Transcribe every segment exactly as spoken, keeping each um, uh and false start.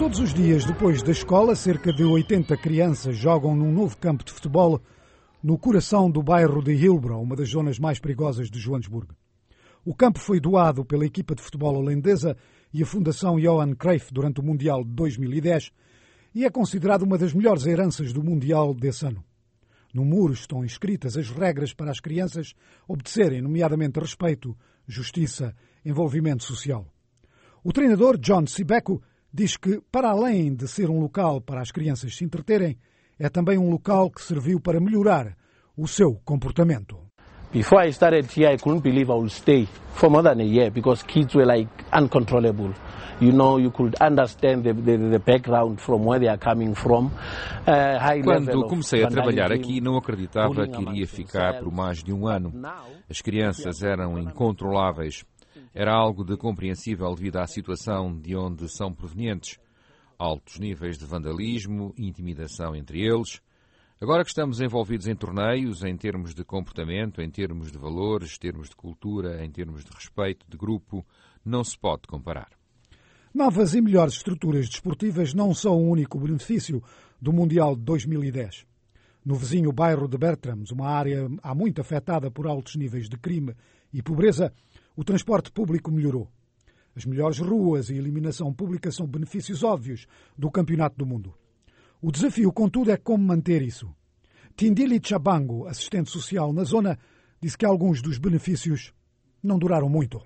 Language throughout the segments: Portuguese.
Todos os dias depois da escola, cerca de oitenta crianças jogam num novo campo de futebol no coração do bairro de Hillbrow, uma das zonas mais perigosas de Joanesburgo. O campo foi doado pela equipa de futebol holandesa e a Fundação Johan Cruyff durante o Mundial de dois mil e dez e é considerado uma das melhores heranças do Mundial desse ano. No muro estão escritas as regras para as crianças obedecerem, nomeadamente respeito, justiça, envolvimento social. O treinador John Sibeko diz que, para além de ser um local para as crianças se entreterem, é também um local que serviu para melhorar o seu comportamento. Before I started here, I couldn't believe I would stay for more than a year because kids were like uncontrollable. You know, you could understand the, the, the background from where they are coming from. Uh, high Quando comecei a trabalhar aqui, não acreditava que iria ficar por mais de um ano. As crianças eram incontroláveis. Era algo de compreensível devido à situação de onde são provenientes. Altos níveis de vandalismo, intimidação entre eles. Agora que estamos envolvidos em torneios, em termos de comportamento, em termos de valores, em termos de cultura, em termos de respeito, de grupo, não se pode comparar. Novas e melhores estruturas desportivas não são o único benefício do Mundial de dois mil e dez. No vizinho bairro de Bertrams, uma área há muito afetada por altos níveis de crime e pobreza, o transporte público melhorou. As melhores ruas e iluminação pública são benefícios óbvios do Campeonato do Mundo. O desafio, contudo, é como manter isso. Tindili Chabango, assistente social na zona, disse que alguns dos benefícios não duraram muito.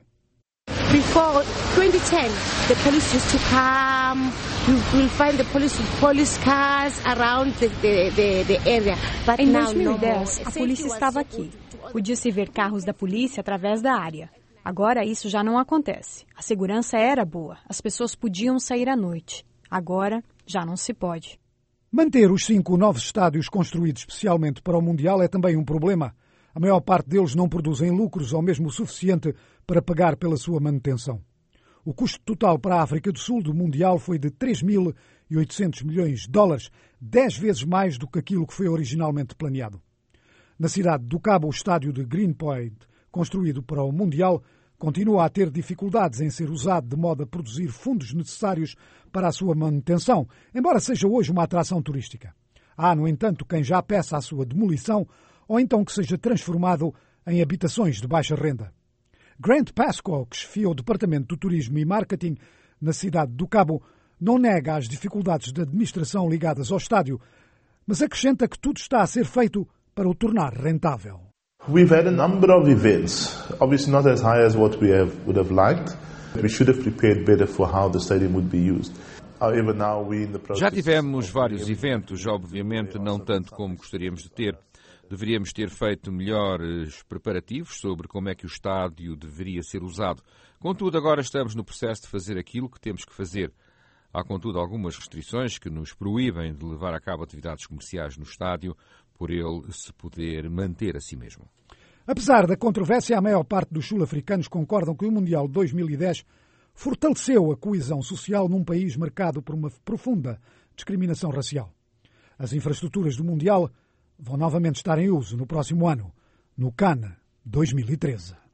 Before twenty ten, the police used to come. You will find the police police cars around the the, the, the area. But em now, dois mil e dez, no a polícia estava aqui. Podia-se ver carros da polícia através da área. Agora isso já não acontece. A segurança era boa. As pessoas podiam sair à noite. Agora já não se pode. Manter os cinco novos estádios construídos especialmente para o Mundial é também um problema. A maior parte deles não produzem lucros ou mesmo o suficiente para pagar pela sua manutenção. O custo total para a África do Sul do Mundial foi de três mil e oitocentos milhões de dólares, dez vezes mais do que aquilo que foi originalmente planeado. Na cidade do Cabo, o estádio de Greenpoint, construído para o Mundial, continua a ter dificuldades em ser usado de modo a produzir fundos necessários para a sua manutenção, embora seja hoje uma atração turística. Há, no entanto, quem já peça a sua demolição ou então que seja transformado em habitações de baixa renda. Grant Pascoe, que chefia o Departamento do Turismo e Marketing na cidade do Cabo, não nega as dificuldades de administração ligadas ao estádio, mas acrescenta que tudo está a ser feito para o tornar rentável. We've had a number of events, obviously not as high as what we have, would have liked. We should have prepared better for how the stadium would be used. However, now we in the process... Já tivemos vários eventos, obviamente não tanto como gostaríamos de ter. Deveríamos ter feito melhores preparativos sobre como é que o estádio deveria ser usado. Contudo, agora estamos no processo de fazer aquilo que temos que fazer. Há, contudo, algumas restrições que nos proíbem de levar a cabo atividades comerciais no estádio, por ele se poder manter a si mesmo. Apesar da controvérsia, a maior parte dos sul-africanos concordam que o Mundial de dois mil e dez fortaleceu a coesão social num país marcado por uma profunda discriminação racial. As infraestruturas do Mundial vão novamente estar em uso no próximo ano, no CAN dois mil e treze.